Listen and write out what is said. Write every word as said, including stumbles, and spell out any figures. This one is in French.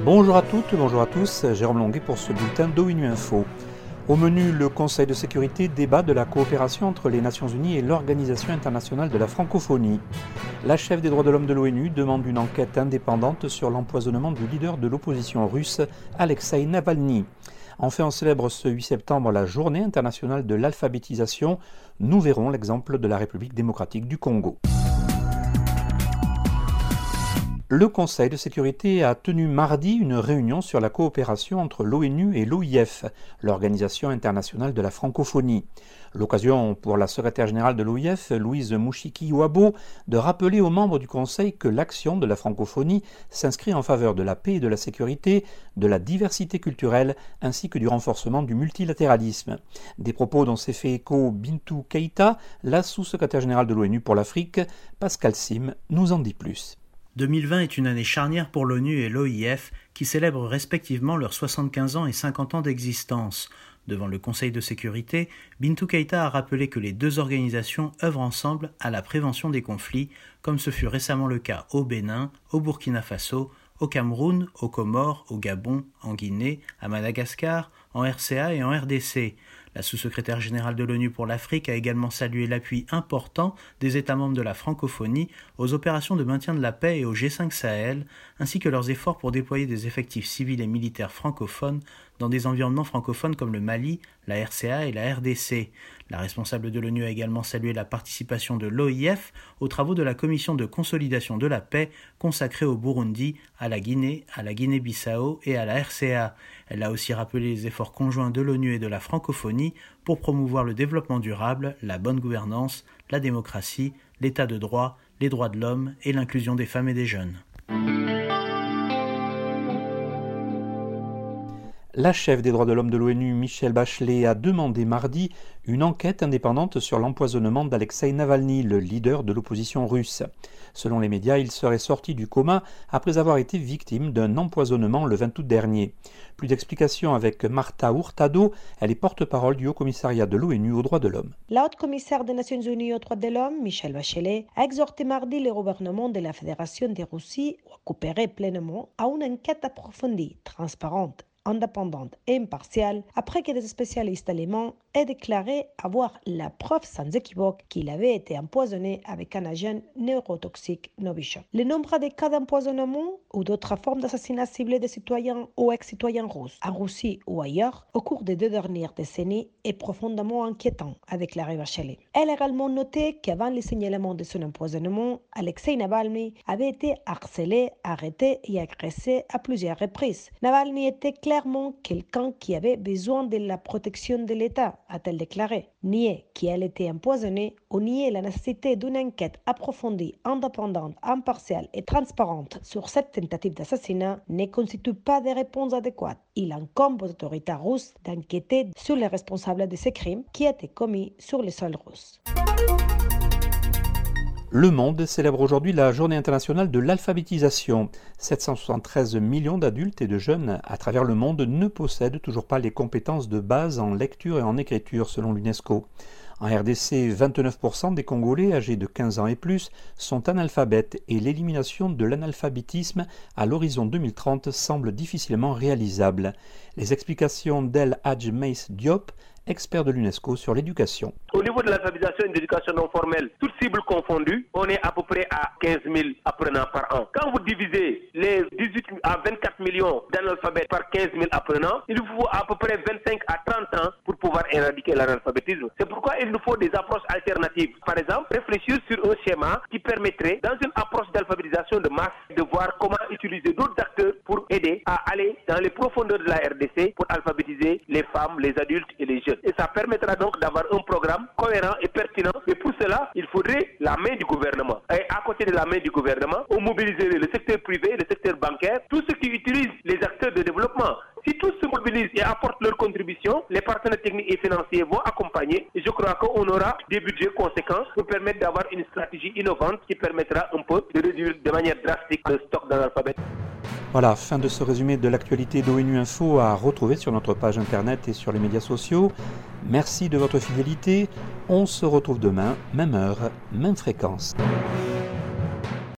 Bonjour à toutes, bonjour à tous, Jérôme Longuet pour ce bulletin d'ONU Info. Au menu, le Conseil de sécurité débat de la coopération entre les Nations Unies et l'Organisation internationale de la francophonie. La chef des droits de l'homme de l'ONU demande une enquête indépendante sur l'empoisonnement du leader de l'opposition russe, Alexeï Navalny. Enfin, on célèbre ce huit septembre la Journée internationale de l'alphabétisation. Nous verrons l'exemple de la République démocratique du Congo. Le Conseil de sécurité a tenu mardi une réunion sur la coopération entre l'ONU et l'O I F, l'Organisation internationale de la francophonie. L'occasion pour la secrétaire générale de l'O I F, Louise Mouchiki-Ouabo, de rappeler aux membres du Conseil que l'action de la francophonie s'inscrit en faveur de la paix et de la sécurité, de la diversité culturelle ainsi que du renforcement du multilatéralisme. Des propos dont s'est fait écho Bintou Keïta, la sous-secrétaire générale de l'ONU pour l'Afrique. Pascal Sim nous en dit plus. deux mille vingt est une année charnière pour l'ONU et l'O I F qui célèbrent respectivement leurs soixante-quinze ans et cinquante ans d'existence. Devant le Conseil de sécurité, Bintou Keïta a rappelé que les deux organisations œuvrent ensemble à la prévention des conflits, comme ce fut récemment le cas au Bénin, au Burkina Faso, au Cameroun, aux Comores, au Gabon, en Guinée, à Madagascar, en R C A et en R D C. La sous-secrétaire générale de l'ONU pour l'Afrique a également salué l'appui important des États membres de la francophonie aux opérations de maintien de la paix et au G cinq Sahel, ainsi que leurs efforts pour déployer des effectifs civils et militaires francophones dans des environnements francophones comme le Mali, la R C A et la R D C. La responsable de l'ONU a également salué la participation de l'O I F aux travaux de la Commission de consolidation de la paix consacrée au Burundi, à la Guinée, à la Guinée-Bissau et à la R C A. Elle a aussi rappelé les efforts conjoints de l'ONU et de la francophonie pour promouvoir le développement durable, la bonne gouvernance, la démocratie, l'état de droit, les droits de l'homme et l'inclusion des femmes et des jeunes. La chef des droits de l'homme de l'ONU, Michelle Bachelet, a demandé mardi une enquête indépendante sur l'empoisonnement d'Alexeï Navalny, le leader de l'opposition russe. Selon les médias, il serait sorti du coma après avoir été victime d'un empoisonnement le vingt août dernier. Plus d'explications avec Marta Hurtado, elle est porte-parole du Haut-Commissariat de l'ONU aux droits de l'homme. La haute-commissaire des Nations Unies aux droits de l'homme, Michelle Bachelet, a exhorté mardi le gouvernement de la Fédération de Russie à coopérer pleinement à une enquête approfondie, transparente, indépendante et impartiale, après que des spécialistes allemands aient déclaré avoir la preuve sans équivoque qu'il avait été empoisonné avec un agent neurotoxique Novichok. Le nombre de cas d'empoisonnement ou d'autres formes d'assassinat ciblés des citoyens ou ex-citoyens russes, en Russie ou ailleurs, au cours des deux dernières décennies, est profondément inquiétant, a déclaré Bachelet. Elle a également noté qu'avant les signalements de son empoisonnement, Alexeï Navalny avait été harcelé, arrêté et agressé à plusieurs reprises. Navalny était clairement quelqu'un qui avait besoin de la protection de l'État, a-t-elle déclaré. Nier qu'elle était empoisonnée ou nier la nécessité d'une enquête approfondie, indépendante, impartiale et transparente sur cette tentative d'assassinat ne constitue pas de réponse adéquate. Il incombe aux autorités russes d'enquêter sur les responsables de ces crimes qui étaient commis sur le sol russe. Le monde célèbre aujourd'hui la Journée internationale de l'alphabétisation. sept cent soixante-treize millions d'adultes et de jeunes à travers le monde ne possèdent toujours pas les compétences de base en lecture et en écriture selon l'UNESCO. En R D C, vingt-neuf pour cent des Congolais âgés de quinze ans et plus sont analphabètes et l'élimination de l'analphabétisme à l'horizon deux mille trente semble difficilement réalisable. Les explications d'El Hadj Meïs Diop, expert de l'UNESCO sur l'éducation. Au niveau de l'alphabétisation et de l'éducation non formelle, toutes cibles confondues, on est à peu près à quinze mille apprenants par an. Quand vous divisez les dix-huit à vingt-quatre millions d'analphabètes par quinze mille apprenants, il vous faut à peu près vingt-cinq à trente ans pour pouvoir éradiquer l'analphabétisme. C'est pourquoi il nous faut des approches alternatives. Par exemple, réfléchir sur un schéma qui permettrait, dans une approche d'alphabétisation de masse, de voir comment utiliser d'autres acteurs pour aider à aller dans les profondeurs de la R D C pour alphabétiser les femmes, les adultes et les jeunes. Et ça permettra donc d'avoir un programme cohérent et pertinent. Et pour cela, il faudrait la main du gouvernement. Et à côté de la main du gouvernement, on mobiliserait le secteur privé, le secteur bancaire, tous ceux qui utilisent les acteurs de développement. Si tous se mobilisent et apportent leur contribution, les partenaires techniques et financiers vont accompagner. Et je crois qu'on aura des budgets conséquents pour permettre d'avoir une stratégie innovante qui permettra un peu de réduire de manière drastique le stock d'analphabètes. Voilà, fin de ce résumé de l'actualité d'ONU Info à retrouver sur notre page internet et sur les médias sociaux. Merci de votre fidélité. On se retrouve demain, même heure, même fréquence.